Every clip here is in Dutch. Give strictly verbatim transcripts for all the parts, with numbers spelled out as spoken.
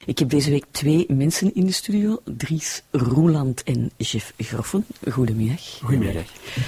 Ik heb deze week twee mensen in de studio, Dries Roeland en Jeff Groffen. Goedemiddag. Goedemiddag.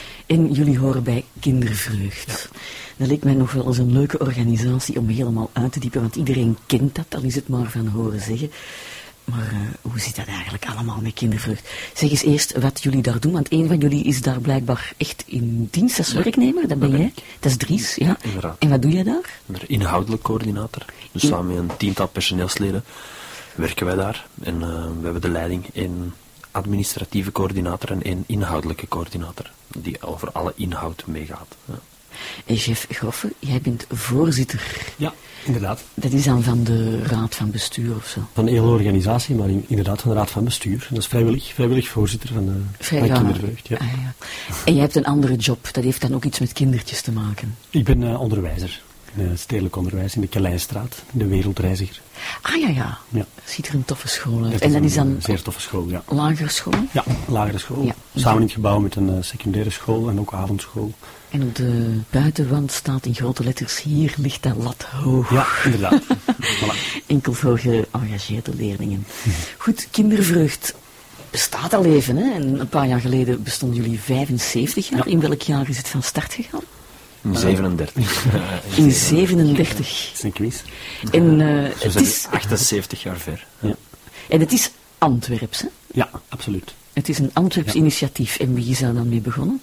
En jullie horen bij Kindervreugd. Ja. Dat leek mij nog wel eens een leuke organisatie om helemaal uit te diepen, want iedereen kent dat, al is het maar van horen zeggen. Maar uh, hoe zit dat eigenlijk allemaal met Kindervreugd? Zeg eens eerst wat jullie daar doen, want een van jullie is daar blijkbaar echt in dienst als werknemer, dat ben jij. Dat is Dries, ja. Inderdaad. En wat doe jij daar? Ik ben er inhoudelijk coördinator. Dus In... samen met een tiental personeelsleden werken wij daar. En uh, we hebben de leiding in administratieve coördinator en één inhoudelijke coördinator, die over alle inhoud meegaat. Ja. En Jeff Groffen, jij bent voorzitter. Ja, inderdaad. Dat is dan van de raad van bestuur of zo? Van de hele organisatie, maar inderdaad van de raad van bestuur. Dat is vrijwillig, vrijwillig voorzitter van, de, Vrij, van ja. Kindervreugd. Ja. Ah, ja. En jij hebt een andere job, dat heeft dan ook iets met kindertjes te maken? Ik ben uh, onderwijzer. In het stedelijk onderwijs in de Kelijnstraat, in de Wereldreiziger. Ah ja, ja. ja. Ziet er een toffe school uit. Dat en dat is is dan een zeer toffe school, ja. Lagere school? Ja, lagere school. Ja. Samen in het gebouw met een uh, secundaire school en ook avondschool. En op de buitenwand staat in grote letters, hier ligt dat lat hoog. Ja, inderdaad. Voilà. Enkel voor geëngageerde leerlingen. Goed, Kindervreugd bestaat al even, hè? En een paar jaar geleden bestonden jullie vijfenzeventig jaar. Ja. In welk jaar is het van start gegaan? In zevenendertig. In zevenendertig. Dat is een quiz. En, uh, dus het het is achtenzeventig jaar ver. Ja. En het is Antwerps, hè? Ja, absoluut. Het is een Antwerps ja. initiatief. En wie is daar dan mee begonnen?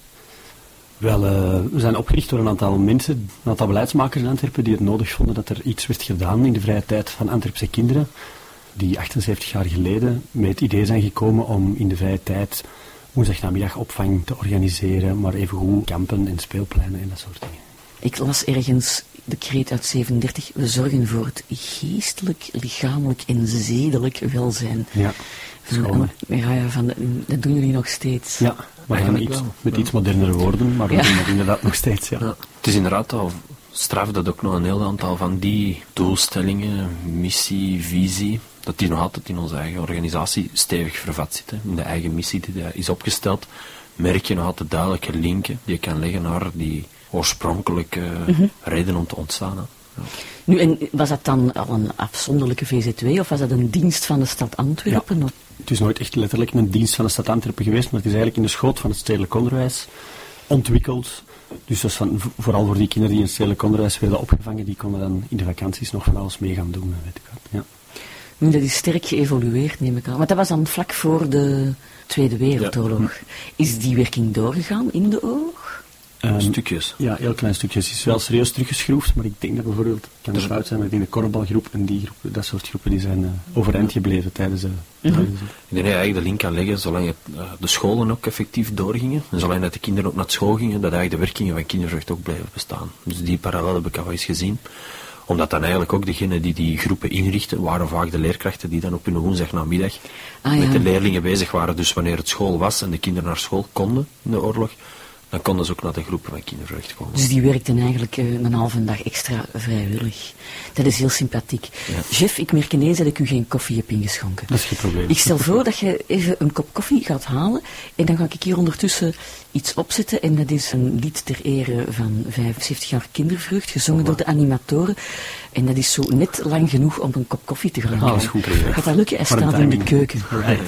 Wel, uh, we zijn opgericht door een aantal mensen, een aantal beleidsmakers in Antwerpen, die het nodig vonden dat er iets werd gedaan in de vrije tijd van Antwerpse kinderen, die achtenzeventig jaar geleden met het idee zijn gekomen om in de vrije tijd woensdagnamiddag opvang te organiseren, maar evengoed kampen en speelpleinen en dat soort dingen. Ik las ergens de kreet uit zevenendertig, we zorgen voor het geestelijk, lichamelijk en zedelijk welzijn. Ja, schoon, ja, ja, van, dat doen jullie nog steeds. Ja, maar dan iets, met ja. iets modernere woorden, maar we ja. doen dat inderdaad nog steeds. Ja. Ja. Het is inderdaad al straf dat ook nog een heel aantal van die doelstellingen, missie, visie, dat die nog altijd in onze eigen organisatie stevig vervat zitten. In de eigen missie die is opgesteld, merk je nog altijd duidelijke linken die je kan leggen naar die oorspronkelijke mm-hmm. reden om te ontstaan. Hè. Ja. Nu, en was dat dan al een afzonderlijke V Z W of was dat een dienst van de stad Antwerpen? Ja. Het is nooit echt letterlijk een dienst van de stad Antwerpen geweest, maar het is eigenlijk in de schoot van het stedelijk onderwijs ontwikkeld. Dus dat is van, vooral voor die kinderen die in het stedelijk onderwijs werden opgevangen, die konden dan in de vakanties nog van alles mee gaan doen. Weet ik wat. Ja. Nu, dat is sterk geëvolueerd, neem ik aan. Want dat was dan vlak voor de Tweede Wereldoorlog. Ja. Is die werking doorgegaan in de oorlog? Um, stukjes. Ja, heel klein stukjes. Het is wel serieus teruggeschroefd, maar ik denk dat bijvoorbeeld, het kan er fout zijn, maar ik denk de korfbalgroep en die groepen, dat soort groepen, die zijn uh, overeind gebleven tijdens de... Mm-hmm. Ik denk dat je eigenlijk de link kan leggen, zolang het, uh, de scholen ook effectief doorgingen, en zolang dat de kinderen ook naar school gingen, dat eigenlijk de werkingen van Kindervreugd ook blijven bestaan. Dus die parallel heb ik al eens gezien. Omdat dan eigenlijk ook degenen die die groepen inrichten, waren vaak de leerkrachten die dan op hun woensdagnamiddag ah, ja. met de leerlingen bezig waren. Dus wanneer het school was en de kinderen naar school konden in de oorlog, dan konden ze ook naar de groepen van Kindervreugd komen. Dus die werkten eigenlijk uh, een halve dag extra vrijwillig. Dat is heel sympathiek. Ja. Jeff, ik merk ineens dat ik u geen koffie heb ingeschonken. Dat is geen probleem. Ik stel voor dat je even een kop koffie gaat halen en dan ga ik hier ondertussen iets opzetten en dat is een lied ter ere van vijfenzeventig jaar Kindervreugd, gezongen oh, door de animatoren. En dat is zo net lang genoeg om een kop koffie te gaan halen. Ah, dat is goed. Gaat dat lukken? Hij staat in de keuken. Right.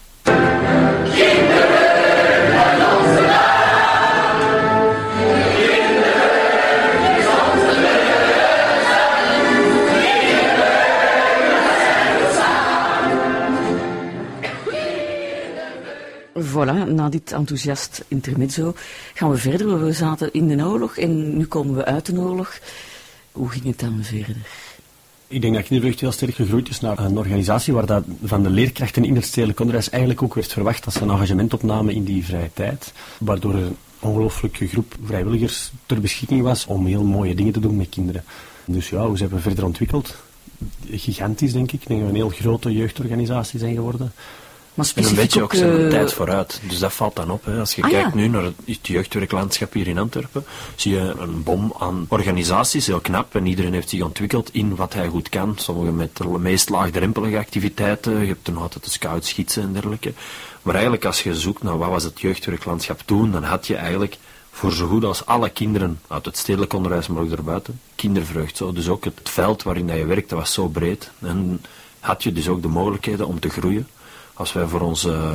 Voilà, na dit enthousiast intermezzo gaan we verder. We zaten in de oorlog en nu komen we uit de oorlog. Hoe ging het dan verder? Ik denk dat Kindervreugd heel sterk gegroeid is naar een organisatie waar dat van de leerkrachten in het stedelijk onderwijs eigenlijk ook werd verwacht dat ze een engagement opnamen in die vrije tijd. Waardoor er een ongelooflijke groep vrijwilligers ter beschikking was om heel mooie dingen te doen met kinderen. Dus ja, hoe zijn we verder ontwikkeld? Gigantisch, denk ik. Ik denk dat we een heel grote jeugdorganisatie zijn geworden. Maar en een beetje ook zijn uh... tijd vooruit. Dus dat valt dan op. Hè. Als je ah, kijkt ja. nu naar het jeugdwerklandschap hier in Antwerpen, zie je een bom aan organisaties, heel knap. En iedereen heeft zich ontwikkeld in wat hij goed kan. Sommigen met de meest laagdrempelige activiteiten. Je hebt dan altijd de scouts, gidsen en dergelijke. Maar eigenlijk als je zoekt naar wat was het jeugdwerklandschap toen, dan had je eigenlijk voor zo goed als alle kinderen uit het stedelijk onderwijs, maar ook daarbuiten, Kindervreugd. Zo. Dus ook het veld waarin dat je werkte was zo breed. En had je dus ook de mogelijkheden om te groeien. Als wij voor onze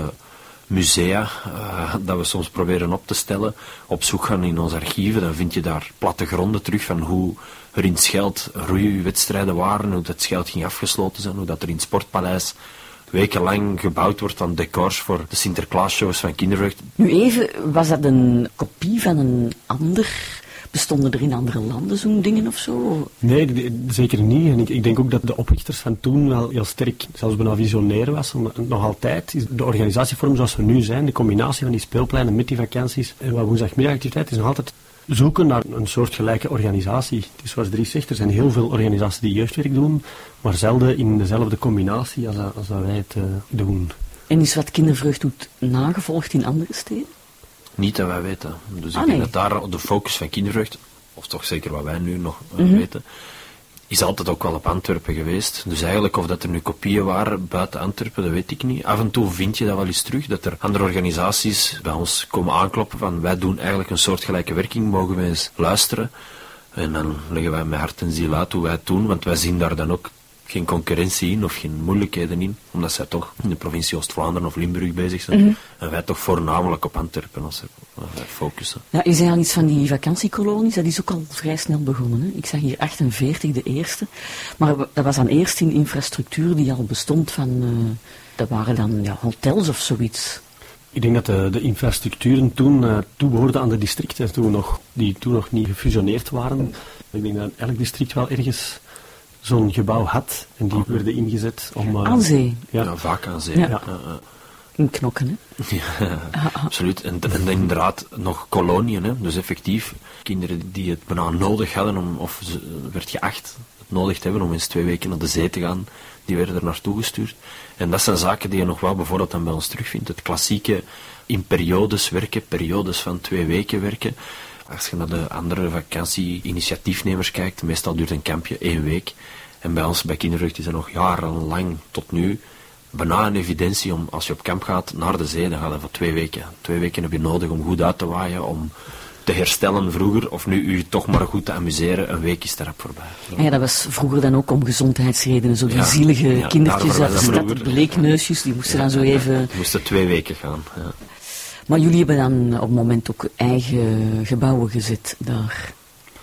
musea, uh, dat we soms proberen op te stellen, op zoek gaan in onze archieven, dan vind je daar plattegronden terug van hoe er in Scheld roeiwedstrijden waren, hoe dat Scheld ging afgesloten zijn, hoe dat er in het Sportpaleis wekenlang gebouwd wordt aan decors voor de Sinterklaasshows van Kindervreugd. Nu even, was dat een kopie van een ander? Bestonden er in andere landen zo'n dingen of zo? Nee, zeker niet. En ik, ik denk ook dat de oprichters van toen wel heel sterk, zelfs bijna visionair was. Nog altijd is de organisatievorm zoals we nu zijn, de combinatie van die speelpleinen met die vakanties en wat woensdagmiddagactiviteit is nog altijd zoeken naar een soortgelijke organisatie. Het is zoals Dries zegt, er zijn heel veel organisaties die jeugdwerk doen, maar zelden in dezelfde combinatie als, als dat wij het uh, doen. En is wat Kindervreugd doet nagevolgd in andere steden? Niet dat wij weten. Dus ah, ik denk nee. dat daar de focus van Kindervreugd, of toch zeker wat wij nu nog uh, mm-hmm. weten, is altijd ook wel op Antwerpen geweest. Dus eigenlijk of dat er nu kopieën waren buiten Antwerpen, dat weet ik niet. Af en toe vind je dat wel eens terug, dat er andere organisaties bij ons komen aankloppen van wij doen eigenlijk een soortgelijke werking, mogen wij eens luisteren. En dan leggen wij met hart en ziel uit hoe wij het doen, want wij zien daar dan ook geen concurrentie in of geen moeilijkheden in, omdat zij toch in de provincie Oost-Vlaanderen of Limburg bezig zijn. Mm-hmm. En wij toch voornamelijk op Antwerpen als wij focussen. Ja, u zei al iets van die vakantiekolonies, dat is ook al vrij snel begonnen. Hè? Ik zag hier achtenveertig de eerste, maar dat was dan eerst in infrastructuur die al bestond van, uh, dat waren dan ja, hotels of zoiets. Ik denk dat de, de infrastructuren toen uh, toebehoorden aan de districten, toen nog, die toen nog niet gefusioneerd waren. Ik denk dat elk district wel ergens zo'n gebouw had en die werden ingezet om... Uh, aan zee? Ja. ja, vaak aan zee. Ja. Ja. Ja, ja. In Knokken, hè? Ja, absoluut. En, en inderdaad nog koloniën, hè. Dus effectief kinderen die het bijna nodig hadden, om, of ze, werd geacht het nodig te hebben om eens twee weken naar de zee te gaan, die werden er naartoe gestuurd. En dat zijn zaken die je nog wel bijvoorbeeld dan bij ons terugvindt. Het klassieke in periodes werken, periodes van twee weken werken. Als je naar de andere vakantie-initiatiefnemers kijkt, meestal duurt een kampje één week. En bij ons, bij Kindervreugd, is dat nog jarenlang tot nu bijna een evidentie om, als je op kamp gaat, naar de zee, dan gaat dat voor twee weken. Twee weken heb je nodig om goed uit te waaien, om te herstellen vroeger, of nu u toch maar goed te amuseren, een week is erop voorbij. Ja, dat was vroeger dan ook om gezondheidsredenen, zo die ja, zielige ja, kindertjes uit de stad, bleekneusjes, die moesten ja, dan zo even... Die moesten twee weken gaan, ja. Maar jullie hebben dan op het moment ook eigen gebouwen gezet daar.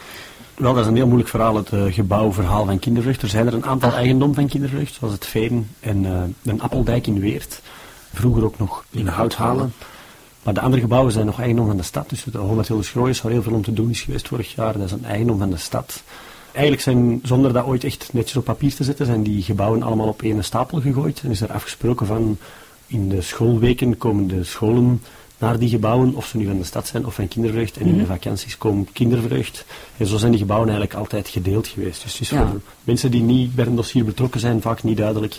Wel, dat is een heel moeilijk verhaal, het uh, gebouwverhaal van Kindervreugd. Er zijn er een aantal eigendom van Kindervreugd, zoals het Veen en uh, een Appeldijk in Weert. Vroeger ook nog in Houthalen. Maar de andere gebouwen zijn nog eigendom van de stad. Dus de Homatilde Schrooijes, waar heel veel om te doen is geweest vorig jaar, dat is een eigendom van de stad. Eigenlijk zijn, zonder dat ooit echt netjes op papier te zetten, zijn die gebouwen allemaal op één stapel gegooid. En is er afgesproken van, in de schoolweken komen de scholen naar die gebouwen, of ze nu van de stad zijn of van Kindervreugd. En in de vakanties komt Kindervreugd. En zo zijn die gebouwen eigenlijk altijd gedeeld geweest. Dus het is ja. voor mensen die niet bij een dossier betrokken zijn, vaak niet duidelijk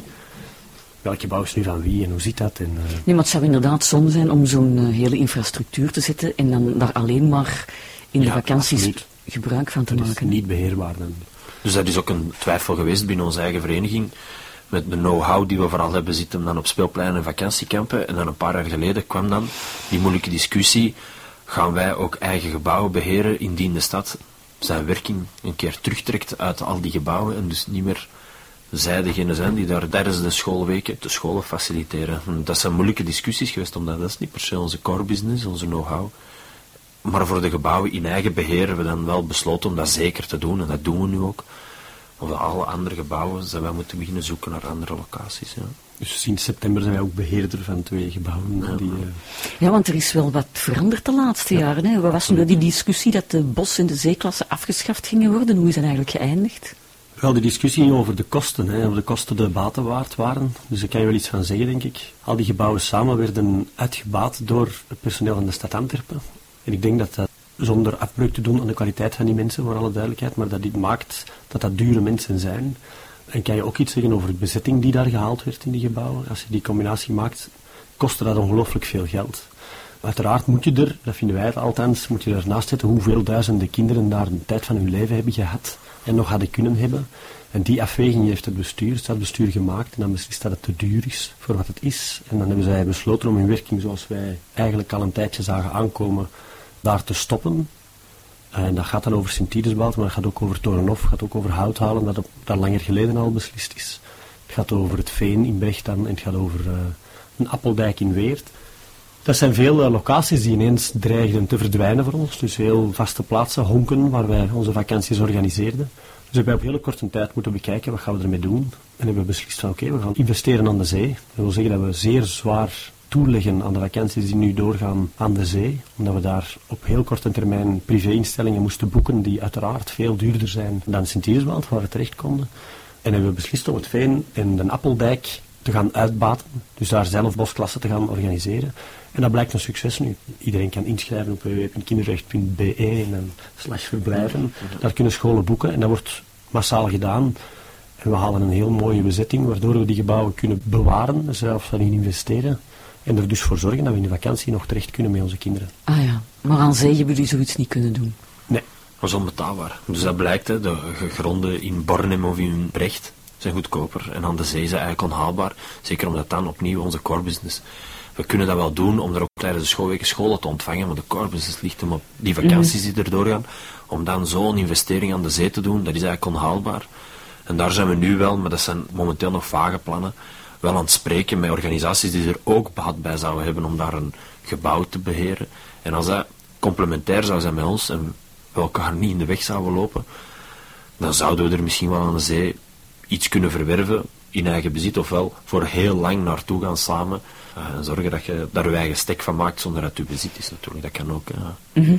welk gebouw is nu van wie en hoe zit dat. En, uh... Nee, maar het zou inderdaad zonde zijn om zo'n uh, hele infrastructuur te zetten en dan daar alleen maar in de ja, vakanties absoluut. gebruik van te dat maken. is niet beheerbaar dan. Dus dat is ook een twijfel geweest binnen onze eigen vereniging. Met de know-how die we vooral hebben zitten dan op speelpleinen en vakantiekampen. En dan een paar jaar geleden kwam dan die moeilijke discussie. Gaan wij ook eigen gebouwen beheren indien de stad zijn werking een keer terugtrekt uit al die gebouwen. En dus niet meer zij degene zijn die daar tijdens de schoolweken de scholen faciliteren. En dat zijn moeilijke discussies geweest, omdat dat is niet per se onze core business, onze know-how. Maar voor de gebouwen in eigen beheer hebben we dan wel besloten om dat zeker te doen. En dat doen we nu ook. Of alle andere gebouwen zijn wij moeten beginnen zoeken naar andere locaties. Ja. Dus sinds september zijn wij ook beheerder van twee gebouwen. Ja, die, uh... ja, want er is wel wat veranderd de laatste ja, jaren. Hè? Wat was nu die discussie dat de bos- en de zeeklassen afgeschaft gingen worden? Hoe is dat eigenlijk geëindigd? Wel, de discussie ging over de kosten, hè, of de kosten de baten waard waren. Dus daar kan je wel iets van zeggen, denk ik. Al die gebouwen samen werden uitgebaat door het personeel van de stad Antwerpen. En ik denk dat dat, zonder afbreuk te doen aan de kwaliteit van die mensen, voor alle duidelijkheid, maar dat dit maakt dat dat dure mensen zijn. En kan je ook iets zeggen over de bezetting die daar gehaald werd in die gebouwen. Als je die combinatie maakt, kostte dat ongelooflijk veel geld. Uiteraard moet je er, dat vinden wij het althans, moet je ernaast zetten hoeveel duizenden kinderen daar een tijd van hun leven hebben gehad en nog hadden kunnen hebben. En die afweging heeft het bestuur, het stadsbestuur gemaakt en dan beslist dat het te duur is voor wat het is. En dan hebben zij besloten om hun werking, zoals wij eigenlijk al een tijdje zagen aankomen, daar te stoppen. En dat gaat dan over Sint-Titusbelt, maar dat gaat ook over Torenhof, gaat ook over Houthalen, dat, op, dat langer geleden al beslist is. Het gaat over het Veen in Bregtan en het gaat over uh, een Appeldijk in Weert. Dat zijn veel uh, locaties die ineens dreigden te verdwijnen voor ons. Dus heel vaste plaatsen, honken, waar wij onze vakanties organiseerden. Dus hebben wij op hele korte tijd moeten bekijken, wat gaan we ermee doen? En hebben we beslist van oké, okay, we gaan investeren aan de zee. Dat wil zeggen dat we zeer zwaar toeleggen aan de vakanties die nu doorgaan aan de zee. Omdat we daar op heel korte termijn privé-instellingen moesten boeken die uiteraard veel duurder zijn dan Sint-Iriswald, waar we terecht konden. En hebben we beslist om het Veen en de Appeldijk te gaan uitbaten. Dus daar zelf bosklassen te gaan organiseren. En dat blijkt een succes nu. Iedereen kan inschrijven op w w w punt kinderrecht punt b e en dan slash verblijven. Daar kunnen scholen boeken en dat wordt massaal gedaan. En we halen een heel mooie bezetting, waardoor we die gebouwen kunnen bewaren, zelfs daarin investeren. En er dus voor zorgen dat we in de vakantie nog terecht kunnen met onze kinderen. Ah ja, maar aan zee hebben jullie zoiets niet kunnen doen? Nee. Dat is onbetaalbaar. Dus dat blijkt, hè, de gronden in Bornem of in Brecht zijn goedkoper. En aan de zee zijn eigenlijk onhaalbaar. Zeker omdat dan opnieuw onze core business. We kunnen dat wel doen om er ook tijdens de schoolweken scholen te ontvangen, maar de core business ligt om op die vakanties die erdoor gaan, om dan zo'n investering aan de zee te doen, dat is eigenlijk onhaalbaar. En daar zijn we nu wel, maar dat zijn momenteel nog vage plannen, wel aan het spreken met organisaties die er ook baat bij zouden hebben om daar een gebouw te beheren. En als dat complementair zou zijn met ons en we elkaar niet in de weg zouden lopen, dan zouden we er misschien wel aan de zee iets kunnen verwerven in eigen bezit, ofwel voor heel lang naartoe gaan samen uh, en zorgen dat je daar je eigen stek van maakt zonder dat het je bezit is natuurlijk. Dat kan ook. Uh. Mm-hmm.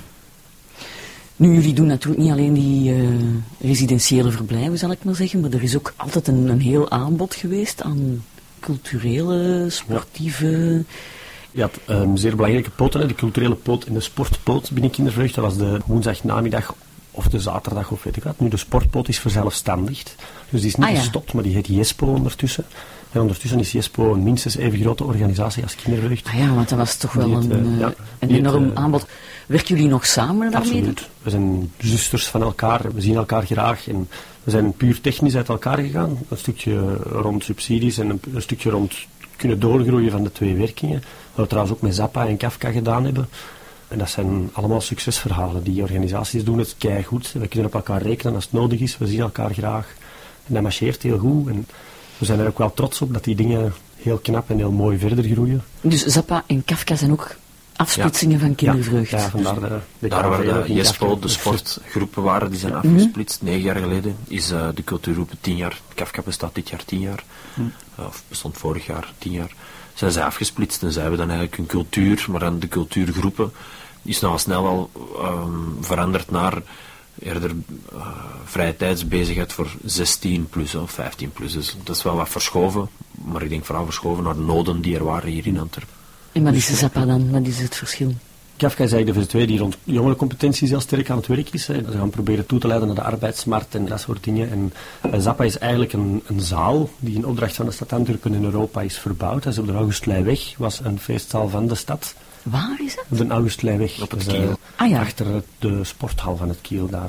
Nu, jullie doen natuurlijk niet alleen die uh, residentiële verblijven, zal ik maar zeggen, maar er is ook altijd een, een heel aanbod geweest aan culturele, sportieve... Je had um, zeer belangrijke poten, hè, de culturele poot en de sportpoot binnen Kindervreugd. Dat was de woensdagnamiddag of de zaterdag of weet ik wat. Nu, de sportpoot is verzelfstandigd. Dus die is niet ah, ja. gestopt, maar die heet Jespo ondertussen. En ondertussen is Jespo een minstens even grote organisatie als Kindervreugd. Ah ja, want dat was toch wel het, een, uh, ja, een enorm het, uh, aanbod. Werken jullie nog samen daarmee? Absoluut. We zijn zusters van elkaar, we zien elkaar graag. En we zijn puur technisch uit elkaar gegaan. Een stukje rond subsidies en een, een stukje rond kunnen doorgroeien van de twee werkingen. Wat we trouwens ook met Zappa en Kafka gedaan hebben. En dat zijn allemaal succesverhalen. Die organisaties doen het keigoed. We kunnen op elkaar rekenen als het nodig is. We zien elkaar graag. En dat marcheert heel goed. En we zijn er ook wel trots op dat die dingen heel knap en heel mooi verder groeien. Dus Zappa en Kafka zijn ook afsplitsingen ja. van Kindervreugd? Ja, ja vandaar de, de daar waar de Jespo, de sportgroepen waren, die zijn afgesplitst. Negen jaar geleden is uh, de cultuurgroepen tien jaar. Kafka bestaat dit jaar tien jaar. Mm. Uh, of bestond vorig jaar tien jaar. Zijn zij afgesplitst en zij hebben dan eigenlijk hun cultuur, maar dan de cultuurgroepen is nou snel al um, veranderd naar eerder uh, vrije tijdsbezigheid voor zestien plus of vijftien plus. Dus dat is wel wat verschoven, maar ik denk vooral verschoven naar de noden die er waren hier in Antwerpen. En wat is de Zappa dan? Wat is het verschil? Kafka is eigenlijk de V twee die rond jongerencompetenties heel sterk aan het werk is. Hè. Ze gaan proberen toe te leiden naar de arbeidsmarkt en dat soort dingen. En uh, Zappa is eigenlijk een, een zaal die in opdracht van de stad Antwerpen in Europa is verbouwd. Dat is op de Augustleiweg, was een feestzaal van de stad. Waar is het? Op de Augustleiweg. Op het dus, Kiel. Uh, ah, ja. Achter de sporthal van het Kiel daar.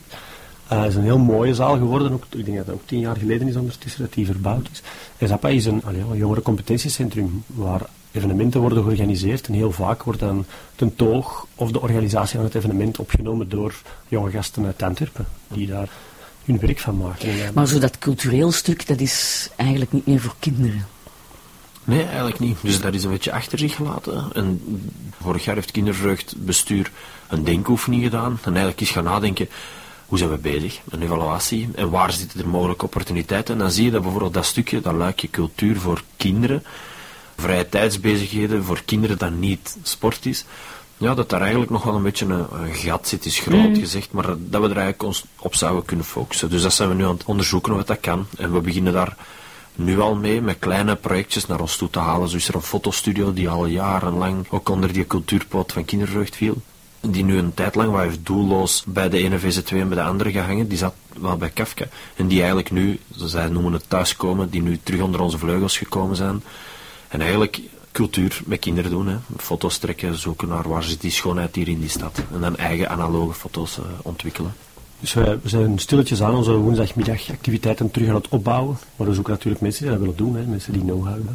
Het uh, is een heel mooie zaal geworden. Ook, ik denk dat het ook tien jaar geleden is ondertussen dat die verbouwd is. En Zappa is een, allee, een jongerencompetentiecentrum waar evenementen worden georganiseerd en heel vaak wordt dan ten toog of de organisatie van het evenement opgenomen door jonge gasten uit Antwerpen die daar hun werk van maken. Maar zo dat cultureel stuk, dat is eigenlijk niet meer voor kinderen? Nee, eigenlijk niet. Dus dat is een beetje achter zich gelaten. En vorig jaar heeft Kindervreugd bestuur een denkoefening gedaan en eigenlijk is gaan nadenken, hoe zijn we bezig? Een evaluatie. En waar zitten er mogelijke opportuniteiten? En dan zie je dat bijvoorbeeld dat stukje, dat luikje cultuur voor kinderen, vrije tijdsbezigheden voor kinderen dat niet sport is, ja, dat daar eigenlijk nog wel een beetje een, een gat zit, is groot mm. gezegd, maar dat we er eigenlijk ons op zouden kunnen focussen. Dus dat zijn we nu aan het onderzoeken wat dat kan. En we beginnen daar nu al mee, met kleine projectjes naar ons toe te halen. Zo is er een fotostudio die al jarenlang ook onder die cultuurpoot van Kindervreugd viel. Die nu een tijd lang wat heeft doelloos bij de ene V Z twee en bij de andere gehangen. Die zat wel bij Kafka. En die eigenlijk nu, zij noemen het thuiskomen, die nu terug onder onze vleugels gekomen zijn. En eigenlijk cultuur met kinderen doen. Hè. Foto's trekken, zoeken naar waar zit die schoonheid hier in die stad. En dan eigen analoge foto's uh, ontwikkelen. Dus wij, we zijn stilletjes aan onze woensdagmiddagactiviteiten terug aan het opbouwen. Maar we zoeken natuurlijk mensen die dat willen doen. Hè. Mensen die know-how hebben.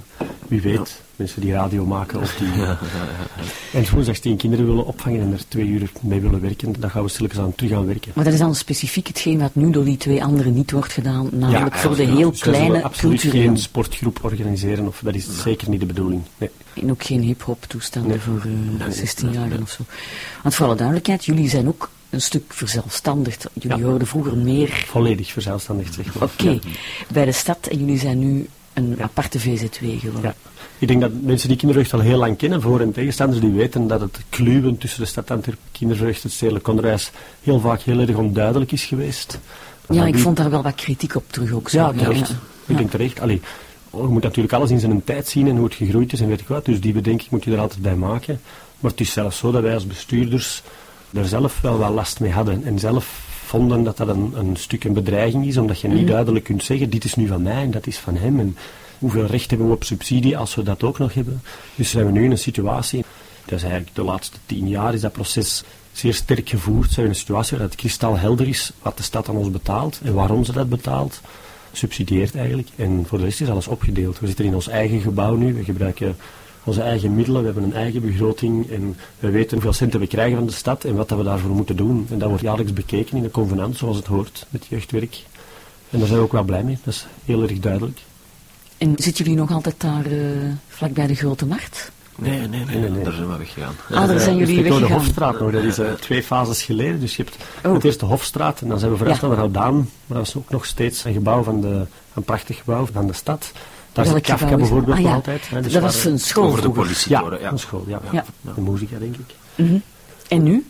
wie weet, ja. mensen die radio maken of die... Ja, ja, ja. En woensdags tien kinderen willen opvangen en er twee uur mee willen werken, dan gaan we stilletjes aan terug gaan werken. Maar dat is dan specifiek hetgeen wat nu door die twee anderen niet wordt gedaan, namelijk ja, voor de heel dus kleine culturele... absoluut geen sportgroep organiseren, of dat is nee. zeker niet de bedoeling. Nee. En ook geen hip-hop toestanden nee. voor uh, nee, zestienjarigen nee. of zo. Want voor alle duidelijkheid, jullie zijn ook een stuk verzelfstandigd. Jullie ja. hoorden vroeger meer... Volledig verzelfstandigd, zeg maar. Oké, okay. ja. bij de stad en jullie zijn nu een ja. aparte V Z W geworden. Ja. Ik denk dat mensen die kindervreugd al heel lang kennen, voor- en tegenstanders, die weten dat het kluwen tussen de stad Antwerpen, kindervreugd, het stedelijk onderwijs, heel vaak heel erg onduidelijk is geweest. Ja, ik die... vond daar wel wat kritiek op terug ook. Zo. Ja, terecht. Ja. Ik denk terecht. Allee, je moet natuurlijk alles in zijn tijd zien en hoe het gegroeid is en weet ik wat, dus die bedenking moet je er altijd bij maken. Maar het is zelfs zo dat wij als bestuurders er zelf wel wat last mee hadden en zelf vonden dat dat een, een stuk een bedreiging is, omdat je niet mm-hmm. duidelijk kunt zeggen, dit is nu van mij en dat is van hem. En hoeveel recht hebben we op subsidie als we dat ook nog hebben? Dus zijn we nu in een situatie, dat is eigenlijk de laatste tien jaar is dat proces zeer sterk gevoerd. Zijn we in een situatie waar het kristalhelder is wat de stad aan ons betaalt en waarom ze dat betaalt. Subsidieert eigenlijk. En voor de rest is alles opgedeeld. We zitten in ons eigen gebouw nu, we gebruiken onze eigen middelen, we hebben een eigen begroting en we weten hoeveel centen we krijgen van de stad en wat dat we daarvoor moeten doen. En dat wordt jaarlijks bekeken in een convenant, zoals het hoort met jeugdwerk. En daar zijn we ook wel blij mee, dat is heel erg duidelijk. En zitten jullie nog altijd daar uh, vlak bij de Grote Markt? Nee, nee, nee, nee, nee, nee. Daar zijn we weggegaan. Ah, daar zijn jullie weggegaan. Door de Hofstraat nog, dat is uh, twee fases geleden. Dus je hebt oh. het eerste Hofstraat en dan zijn we vooruit naar ja. Houdaan, maar dat is ook nog steeds een gebouw van de, een prachtig gebouw van de stad. Daar is Kafka bijvoorbeeld ah, ja. altijd. Hè, dus dat was een school. Over de politietoren, ja, ja. Een school, ja. ja. ja. De Musica, denk ik. Mm-hmm. En nu?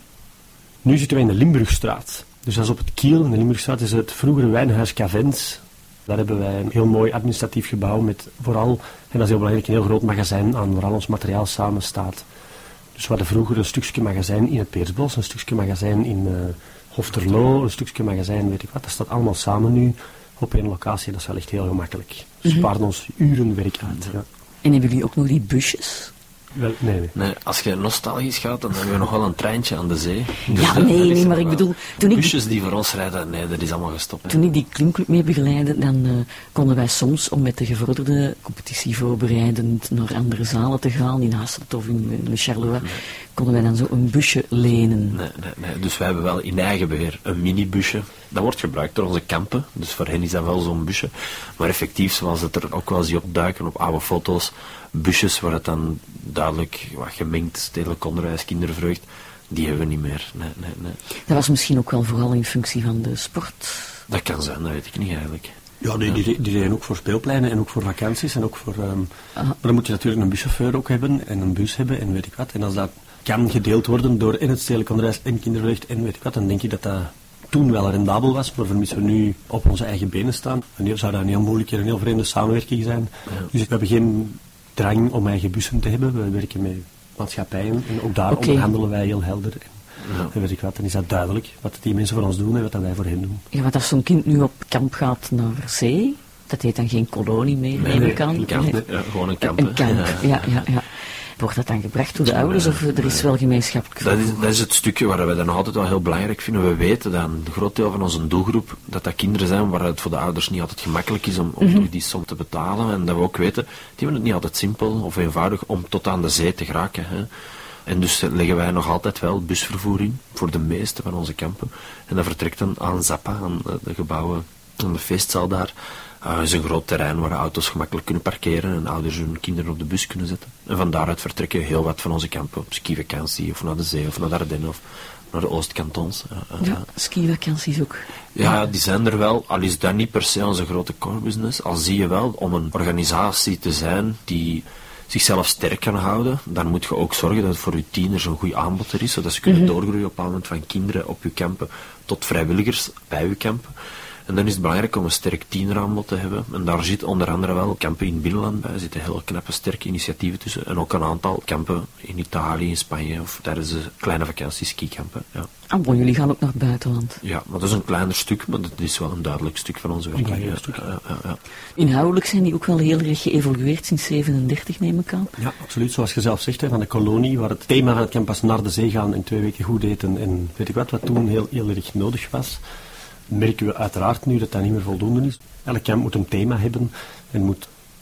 Nu zitten wij in de Limburgstraat. Dus dat is op het Kiel. In de Limburgstraat is het vroegere wijnhuis Cavens. Daar hebben wij een heel mooi administratief gebouw met vooral, en dat is heel belangrijk, een heel groot magazijn aan waar al ons materiaal samen staat. Dus we hadden vroeger een stukje magazijn in het Peersbos, een stukje magazijn in uh, Hofterlo, een stukje magazijn, weet ik wat. Dat staat allemaal samen nu op één locatie. Dat is wel echt heel gemakkelijk. Dus we mm-hmm. sparen ons uren werk uit. Ja. En hebben jullie ook nog die busjes? Wel, nee, nee. nee, als je nostalgisch gaat, dan hebben we nog wel een treintje aan de zee. Dus ja, nee, nee, maar ik bedoel... Toen busjes ik, die voor ons rijden, nee, dat is allemaal gestopt. Hè. Toen ik die klimclub mee begeleidde, dan uh, konden wij soms, om met de gevorderde competitie voorbereidend naar andere zalen te gaan, in Hasselt of in Le Charleroi, nee. konden wij dan zo een busje lenen. Nee, nee, nee. Dus wij hebben wel in eigen beheer een minibusje. Dat wordt gebruikt door onze kampen, dus voor hen is dat wel zo'n busje. Maar effectief, zoals het er ook wel zie opduiken op oude foto's, busjes waar het dan duidelijk wat gemengd stedelijk onderwijs, kindervreugd, die hebben we niet meer. Nee, nee, nee. Dat was misschien ook wel vooral in functie van de sport. Dat kan zijn, dat weet ik niet eigenlijk. Ja, die, die, die rijden ook voor speelpleinen en ook voor vakanties en ook voor... Um, maar dan moet je natuurlijk een buschauffeur ook hebben en een bus hebben en weet ik wat. En als dat kan gedeeld worden door in het stedelijk onderwijs en kindervreugd en weet ik wat, dan denk je dat dat toen wel rendabel was, maar vermits we nu op onze eigen benen staan, dan zou dat een heel moeilijke en een heel vreemde samenwerking zijn. Ja. Dus we hebben geen drang om eigen bussen te hebben. We werken met maatschappijen en ook daar okay. onderhandelen wij heel helder. En, ja. en weet ik wat, dan is dat duidelijk wat die mensen voor ons doen en wat wij voor hen doen. Ja, want als zo'n kind nu op kamp gaat naar zee, dat heet dan geen kolonie meer, nee, nee, kan. Een kamp, nee. Ja, gewoon een kamp. Een kamp, ja, ja, ja. ja. Wordt dat dan gebracht door de ouders of er is wel gemeenschappelijk? Dat is, dat is het stukje waar wij dat nog altijd wel heel belangrijk vinden. We weten dat een groot deel van onze doelgroep, dat dat kinderen zijn waar het voor de ouders niet altijd gemakkelijk is om, om mm-hmm. die som te betalen. En dat we ook weten, die hebben het niet altijd simpel of eenvoudig om tot aan de zee te geraken. Hè. En dus leggen wij nog altijd wel busvervoer in voor de meeste van onze kampen. En dat vertrekt dan aan Zappa, aan de gebouwen, aan de feestzaal daar. Het uh, is een groot terrein waar auto's gemakkelijk kunnen parkeren en ouders hun kinderen op de bus kunnen zetten. En van daaruit vertrekken heel wat van onze kampen op skivakantie of naar de zee of naar de Ardennen of naar de Oostkantons. Uh, uh, ja, skivakanties ook. Ja, die zijn er wel. Al is dat niet per se onze grote core business. Al zie je wel, om een organisatie te zijn die zichzelf sterk kan houden, dan moet je ook zorgen dat het voor je tieners een goed aanbod er is, zodat ze kunnen mm-hmm. doorgroeien op een moment van kinderen op je kampen tot vrijwilligers bij je kampen. En dan is het belangrijk om een sterk tieneraanbod te hebben. En daar zit onder andere wel kampen in het binnenland bij. Er zitten heel knappe, sterke initiatieven tussen. En ook een aantal kampen in Italië, in Spanje of tijdens de kleine vakanties, skikampen. Ja. Ah, bon, jullie gaan ook naar het buitenland. Ja, maar dat is een kleiner stuk, maar dat is wel een duidelijk stuk van onze werking. Ja, stuk. Ja, ja, ja. Inhoudelijk zijn die ook wel heel erg geëvolueerd sinds zevenendertig, neem ik aan. Ja, absoluut. Zoals je zelf zegt, hè, van de kolonie, waar het thema van het kamp was naar de zee gaan en twee weken goed eten en weet ik wat, wat toen heel, heel erg nodig was. Merken we uiteraard nu dat dat niet meer voldoende is. Elk kamp moet een thema hebben en moet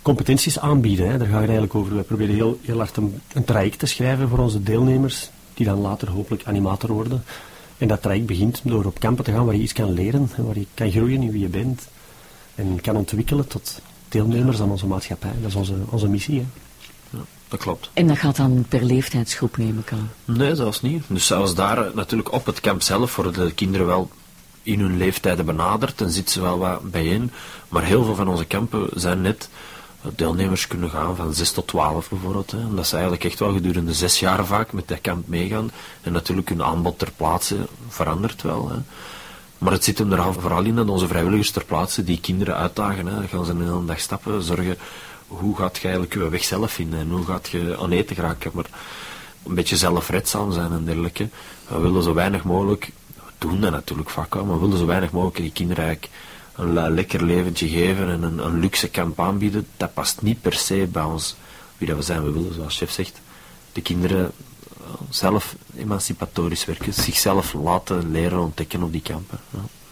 competenties aanbieden. Hè. Daar gaat het eigenlijk over. Wij proberen heel, heel hard een, een traject te schrijven voor onze deelnemers, die dan later hopelijk animator worden. En dat traject begint door op kampen te gaan waar je iets kan leren, waar je kan groeien in wie je bent en kan ontwikkelen tot deelnemers aan onze maatschappij. Dat is onze, onze missie. Hè. Ja, dat klopt. En dat gaat dan per leeftijdsgroep, neem ik aan? Nee, zelfs niet. Dus zelfs daar natuurlijk op het kamp zelf worden de kinderen wel in hun leeftijden benaderd en zitten ze wel wat bijeen. Maar heel veel van onze kampen zijn net, deelnemers kunnen gaan van zes tot twaalf bijvoorbeeld. Hè. En dat ze eigenlijk echt wel gedurende zes jaar vaak met dat kamp meegaan. En natuurlijk hun aanbod ter plaatse verandert wel. Hè. Maar het zit hem er vooral in dat onze vrijwilligers ter plaatse die kinderen uitdagen. Hè. Dan gaan ze een hele dag stappen, zorgen hoe gaat je eigenlijk je weg zelf vinden en hoe gaat je aan eten geraken. Maar een beetje zelfredzaam zijn en dergelijke. We willen zo weinig mogelijk, we doen dat natuurlijk vaak wel, maar we willen zo weinig mogelijk die kinderen eigenlijk een lekker leventje geven en een, een luxe kamp aanbieden. Dat past niet per se bij ons, wie dat we zijn. We willen, zoals chef zegt, de kinderen zelf emancipatorisch werken, zichzelf laten leren ontdekken op die kampen. Ja.